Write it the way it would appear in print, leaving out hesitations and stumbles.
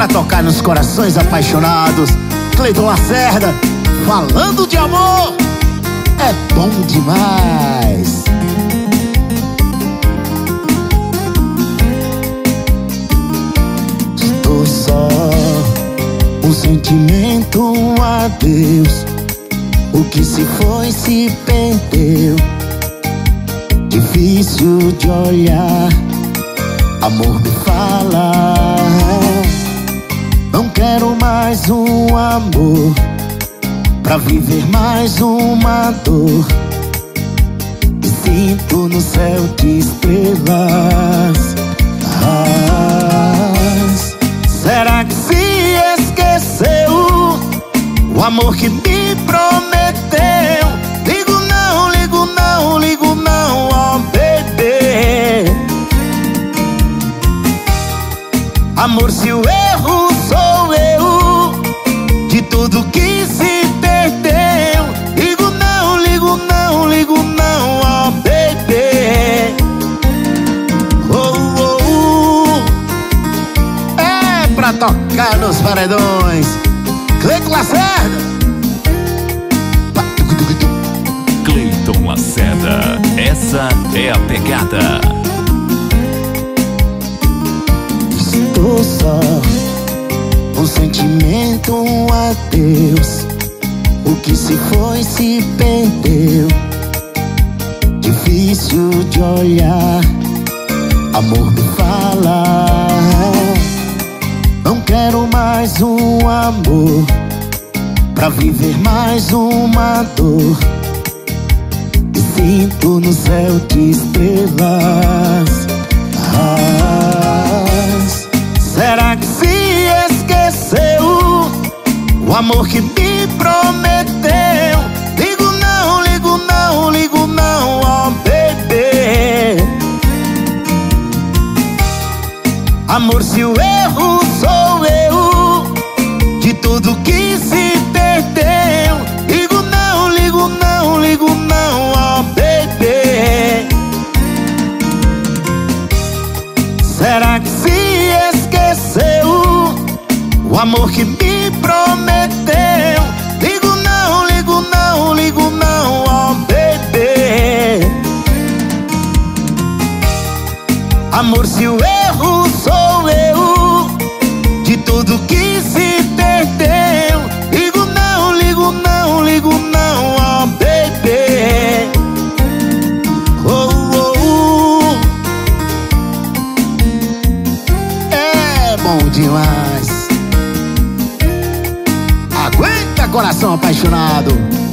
pra tocar nos corações apaixonados. Cleiton Lacerda, falando de amor, é bom demais. Estou só, um sentimento, um adeus. O que se foi se perdeu. Difícil de olhar, amor me fala. Não quero mais um amor pra viver mais uma dor. Me sinto no céu de estrelas. Será que se esqueceu o amor que me prometeu? Ligo não, ligo não, ligo não, ó bebê. Amor, se o erro sou eu de tudo que se perdeu, ligo não, ligo não, ligo não, ó bebê. Oh, oh, oh. É pra tocar nos paredões. Cleiton Lacerda. Cleiton Lacerda, essa é a pegada. Estou só, um sentimento, um adeus. O que se foi se perdeu. Difícil de olhar, amor me fala. Não quero mais um amor pra viver mais uma dor. Me sinto no céu de estrelas. Será que se esqueceu o amor que me prometeu? Ligo não, ligo não, ligo não, ó bebê. Amor, se o erro sou eu de tudo que se perdeu, ligo não, ligo não, ligo não, ó bebê. Será que se esqueceu o amor que me prometeu? Ligo não, ligo não, ligo não, ó bebê. Amor, se o erro sou eu de tudo que se perdeu, ligo não, ligo não, ligo não, ó bebê. Oh, oh, oh. É bom demais. Aguenta, coração apaixonado.